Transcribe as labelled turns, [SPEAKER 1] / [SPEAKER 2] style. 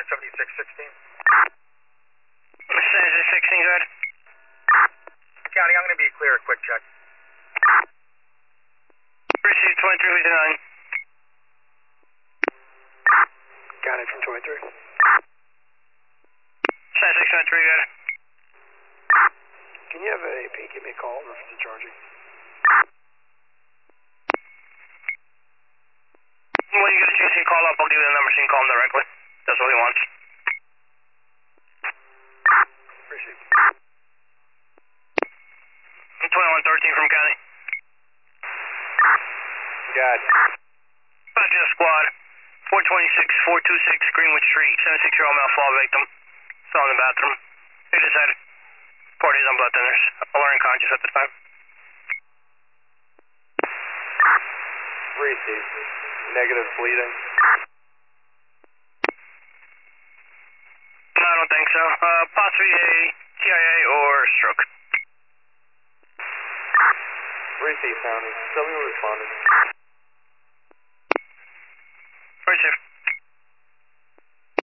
[SPEAKER 1] 7616.
[SPEAKER 2] 7616, go ahead.
[SPEAKER 1] County, I'm going to be clear, a quick check.
[SPEAKER 2] Received 2359.
[SPEAKER 3] County from 23.
[SPEAKER 2] 7623, go ahead.
[SPEAKER 3] Can you have AP give me a call in reference to charging?
[SPEAKER 2] When you get a chance to call up, I'll give you the number so you can call him directly. That's what he wants.
[SPEAKER 3] Appreciate it.
[SPEAKER 2] 2113 from County.
[SPEAKER 3] Got it.
[SPEAKER 2] Back to the squad. 426 Greenwood Street. 76-year-old male fall victim. Fell in the bathroom. He decided. 4 days on blood thinners. Alarm conscious at the time.
[SPEAKER 3] Received. Negative bleeding.
[SPEAKER 2] No, I don't think so. Possibly a TIA or stroke.
[SPEAKER 3] Received, County. Tell me we're responding.